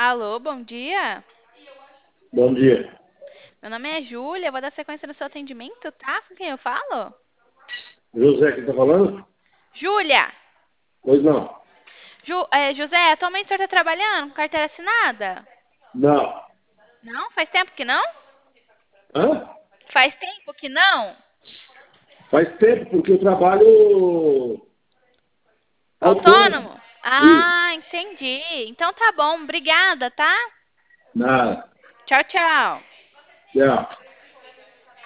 Alô, bom dia. Bom dia. Meu nome é Júlia, vou dar sequência no seu atendimento, tá? Com quem eu falo? José, quem está falando? Júlia! Pois não. José, atualmente o senhor está trabalhando com carteira assinada? Não. Não? Faz tempo que não? Hã? Faz tempo que não? Faz tempo, porque eu trabalho autônomo. Autônomo? Isso. Ah, entendi. Então tá bom, obrigada, tá? Nada. Tchau, tchau. Tchau.